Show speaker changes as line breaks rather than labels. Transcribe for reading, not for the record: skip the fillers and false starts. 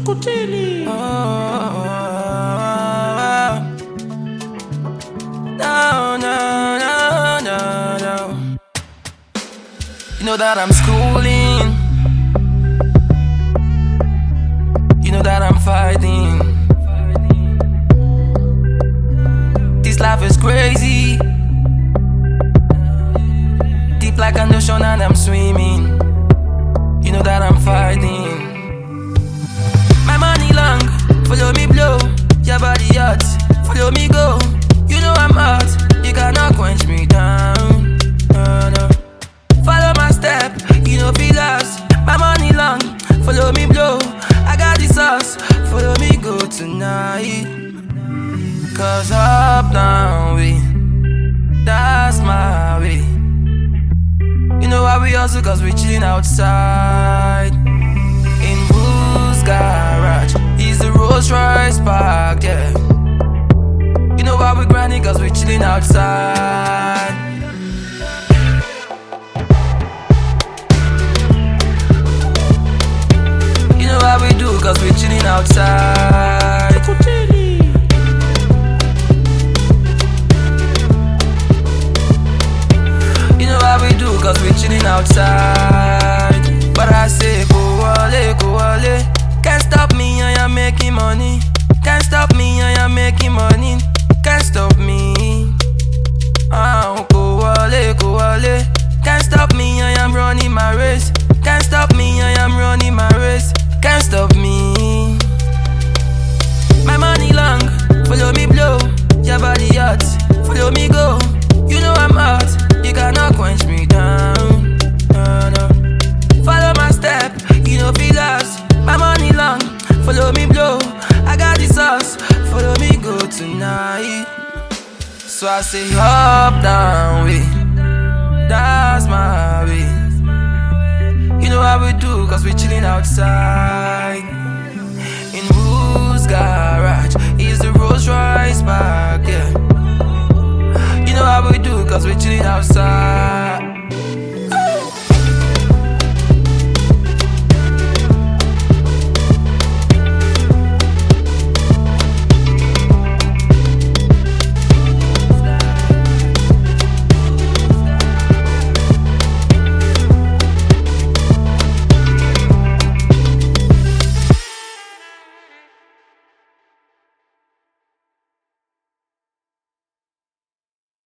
Chukutili.
No, no, no, no, no. You know that I'm schooling. You know that I'm fighting. This life is crazy. Deep like an ocean and I'm swimming. You know that I'm fighting. My money long, follow me blow. Your body hot, follow me go. You know I'm hot, you cannot quench me down. No. Follow my step, you know feel lost. My money long, follow me blow. I got the sauce, follow me go tonight. Cause up down way, that's my way. You know why we hustle, cause we chillin' outside. In Who's Garage, he's the Rolls Royce park, yeah. You know why we grinding, cause we chillin' outside. You know how we do, cause we chillin' outside. You know how we do, cause we chillin' outside. But I say, go wale. Can't stop me, I am making money. Can't stop me, I am making money. Can't stop me. Go wale. Can't stop me, I am running my race. Can't stop me, I am running my race. Can't stop me. My money long, follow me blow. Your body hot, follow me go. You know I'm hot, you cannot quench me down. No. Follow my step, you know feel lost. My money long, follow me blow. I got the sauce, follow me go tonight. So I say up down way, that's my way. You know how we do, cause we chillin' outside. In Who's Garage, he's the Rolls Royce park, yeah. You know how we do, cause we chillin' outside.